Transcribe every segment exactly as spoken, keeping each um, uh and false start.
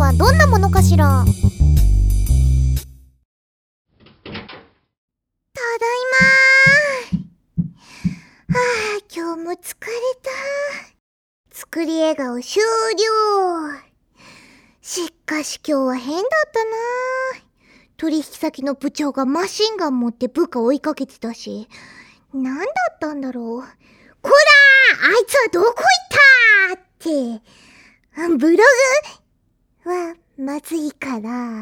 はどんなものかしら。ただいまー。はあ、今日も疲れた。作り笑顔終了。しかし今日は変だったな。取引先の部長がマシンガン持って部下追いかけてたし、なんだったんだろう。こらー、あいつはどこ行ったーって。ブログはまずいから、はい、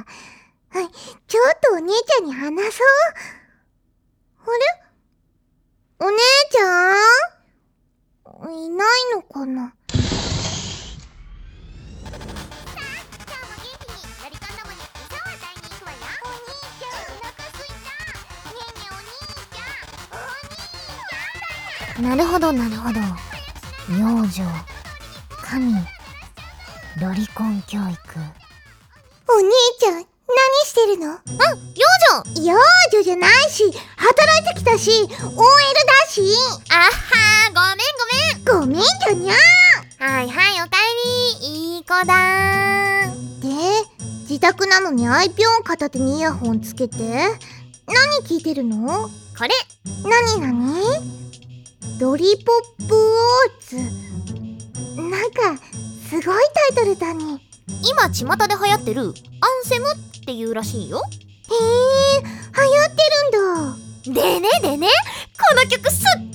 ちょっとお姉ちゃんに話そう。あれ？お姉ちゃん？いないのかな？なるほどなるほど。幼女、神、ロリコン教育。お兄ちゃん、何してるの？うん、幼女。幼女じゃないし、働いてきたし、オーエル だし。あはー、ごめんごめん。ごめんじゃにゃー。はいはい、おかえり。いい子だー。で、自宅なのにアイピョン片手にイヤホンつけて、何聞いてるの？これ。なになに？ロリポップウォーズ。なんかすごいタイトルだね。今巷で流行ってるアンセムっていうらしいよ。へえ、流行ってるんだ。でねでね、この曲すっごいいい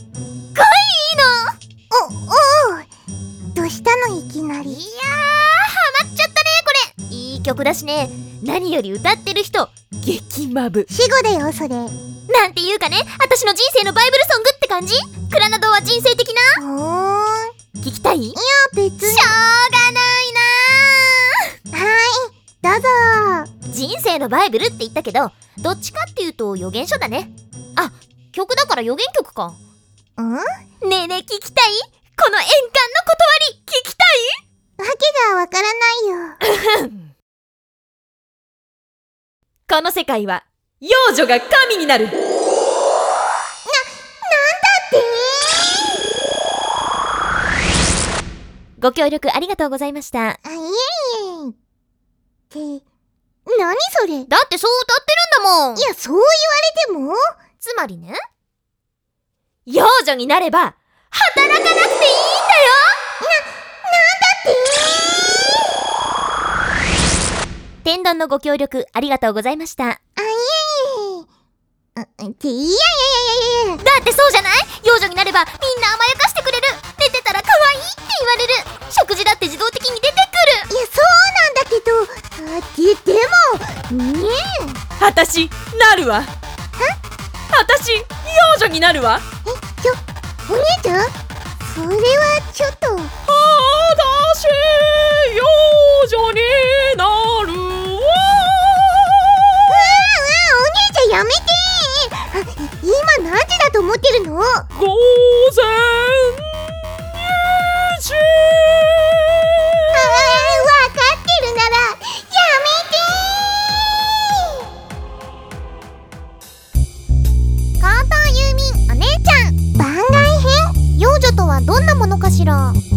の。お、おう、どうしたのいきなり。いやー、ハマっちゃったねこれ。いい曲だしね。何より歌ってる人激マブ。死後だよそれ。なんていうかね、私の人生のバイブルソングって感じ。クラナドは人生的な。ほーん、聞きたい？いや別に。しょうがないなー。はい、どうぞ。人生のバイブルって言ったけど、どっちかっていうと予言書だね。あ、曲だから予言曲か。ん？ねえねえ聞きたい？この円環の断り聞きたい？わけがわからないよ。 この世界は幼女が神になる。な、なんだって？ ご協力ありがとうございました。あ、いえいえ。って、何それ？ だってそう歌ってるんだもん。 いや、そう言われても。 つまりね、幼女になれば働かなくていいんだよ。な、なんだって？天丼のご協力ありがとうございました。あ、いえいえ。って、いやいやいやいやいや。 だってそうじゃない？幼女になればみんな甘やかしてくれる。寝てたら可愛いって言われる。食事だって自動的に出てくる。 いや、そうなんだけど、あ、で、でも、ねえ。あたし、なるわ。は？あたし、幼女になるわ。 え、ちょ、お姉ちゃん？それはちょっと。あたし、幼女になるわ。うわうわ、 お姉ちゃんやめてー。あ、今何時だと思ってるの？ごぜんにじ。 ああ、わかってるならやめてー。関東ユーミンお姉ちゃん番外編。幼女とはどんなものかしら。